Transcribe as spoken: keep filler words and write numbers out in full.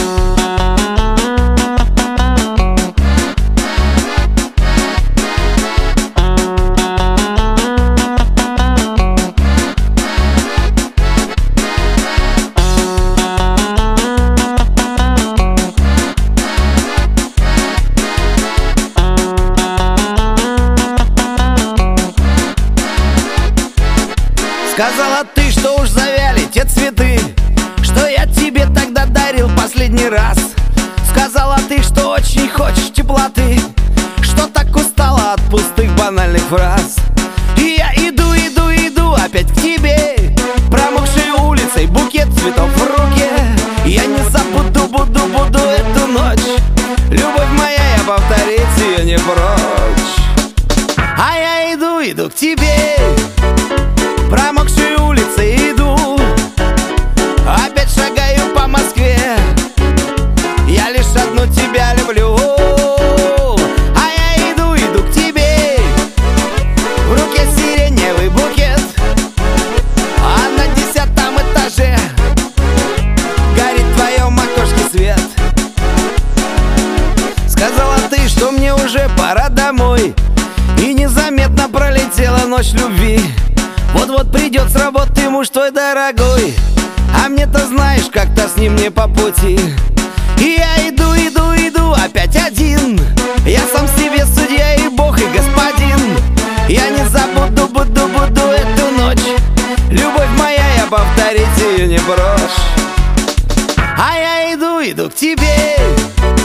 Сказала ты, что уж завяли те цветы, что я тебе тогда дарил последний раз. Сказала ты, что очень хочешь теплоты, что так устала от пустых банальных фраз. И я иду, иду, иду опять к тебе, промокшей улицей, букет цветов в руке. Я не забуду, буду, буду эту ночь, любовь моя, я повторить ее не прочь. А я иду, иду к тебе, промокшей улицей иду, опять шагаю по Москве. Я лишь одну тебя люблю. А я иду, иду к тебе, в руке сиреневый букет, а на десятом этаже горит в твоем окошке свет. Сказала ты, что мне уже пора домой, и незаметно пролетела ночь любви. Вот-вот придет с работы муж твой дорогой, а мне-то знаешь, как-то с ним не по пути. И я иду, иду, иду опять один, я сам себе судья и бог, и господин. Я не забуду, буду, буду эту ночь, любовь моя, я повторить ее не брошь. А я иду, иду к тебе,